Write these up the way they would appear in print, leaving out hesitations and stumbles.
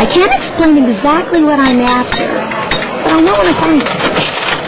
I can't explain exactly what I'm after, but I'll know when I find it.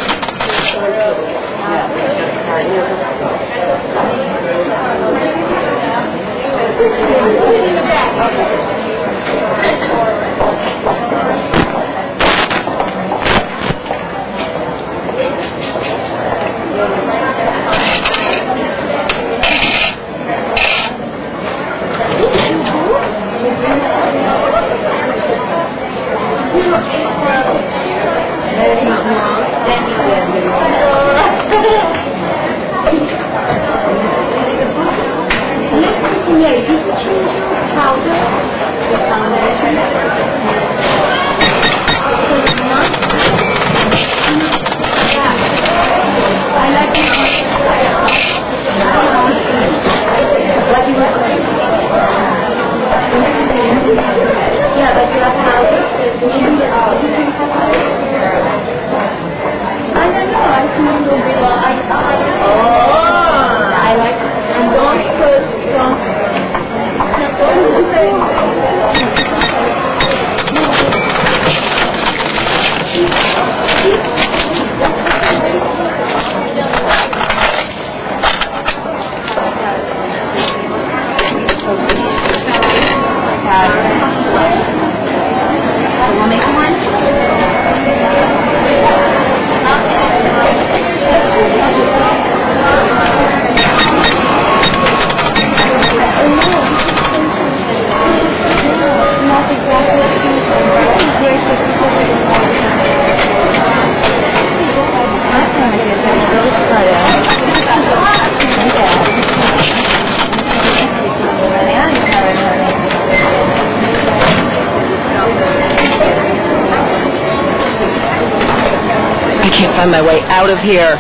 I can't find my way out of here.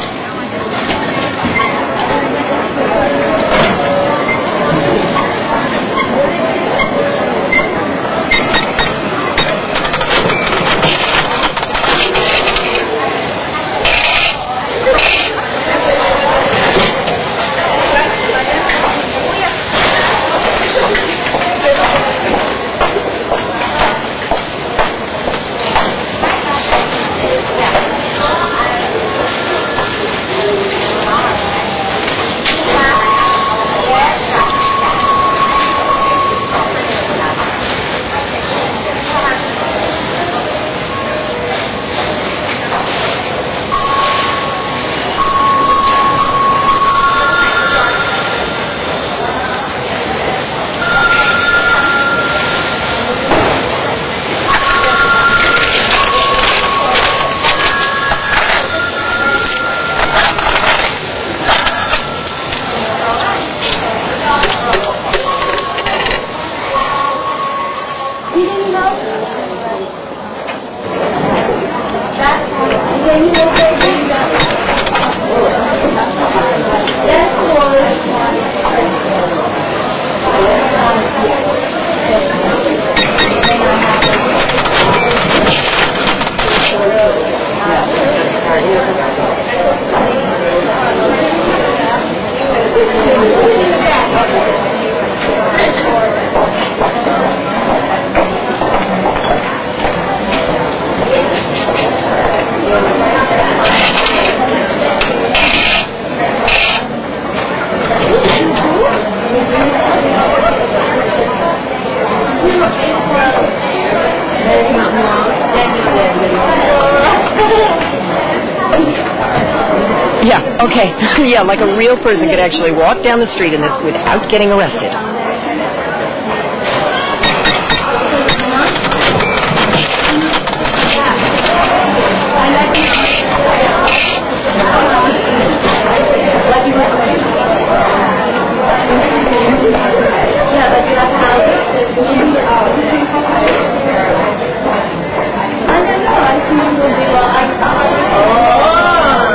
Yeah, okay. Yeah, like a real person could actually walk down the street in this without getting arrested.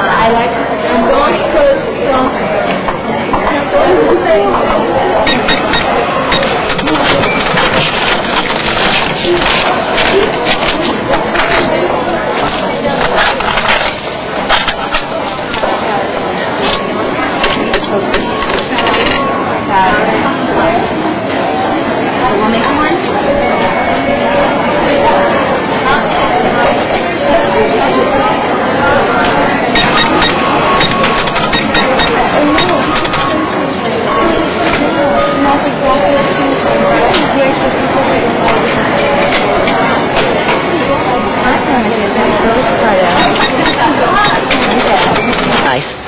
I'm going to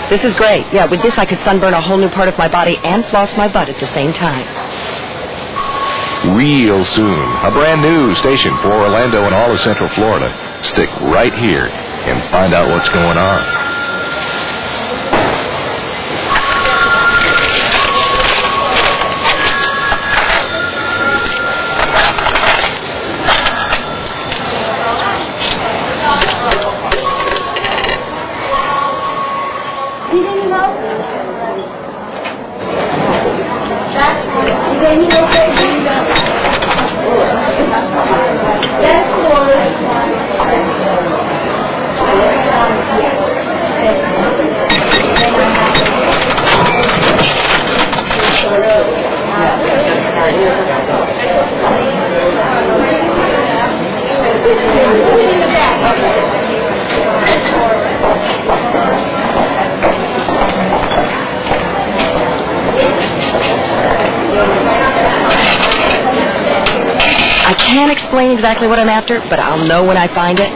This is great. Yeah, with this I could sunburn a whole new part of my body and floss my butt at the same time. Real soon, a brand new station for Orlando and all of Central Florida. Stick right here and find out what's going on. I can't explain exactly what I'm after, but I'll know when I find it.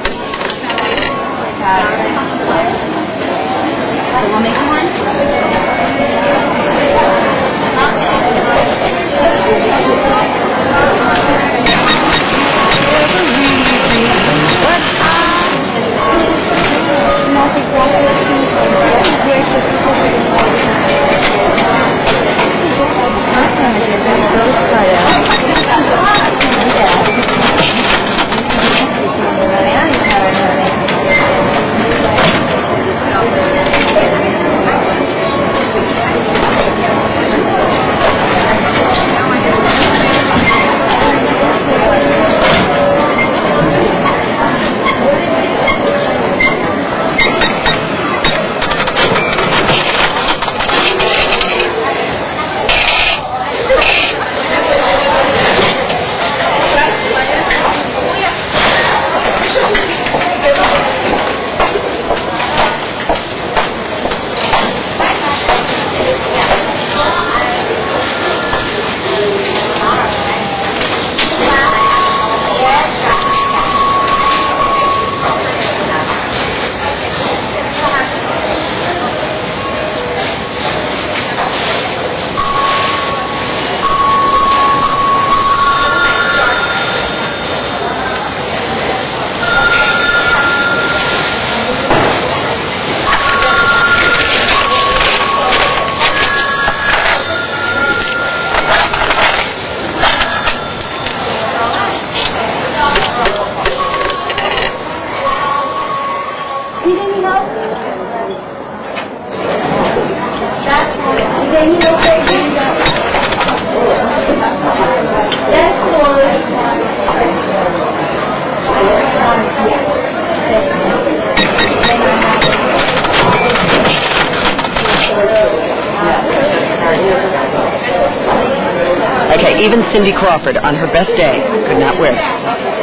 Okay, even Cindy Crawford, on her best day, could not wear this.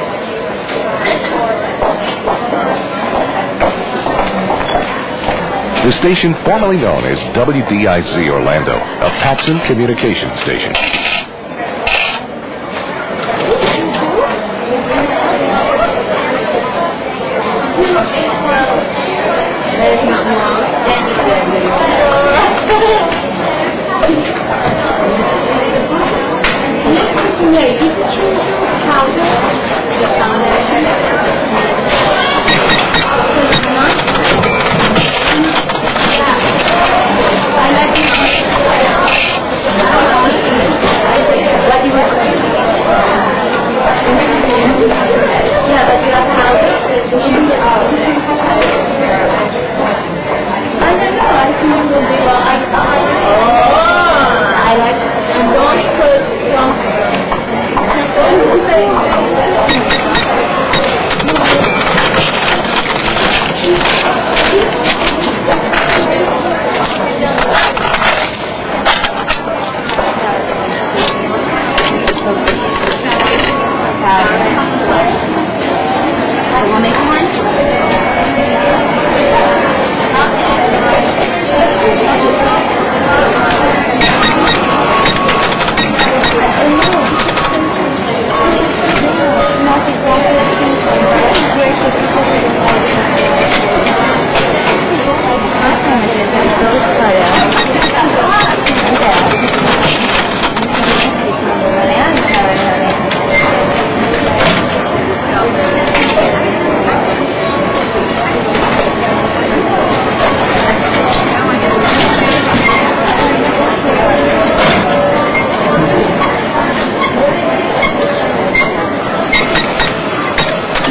The station formerly known as WDIZ Orlando, a Paxson communications station.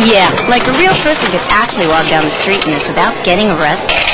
Yeah, like a real person could actually walk down the street in this without getting arrested.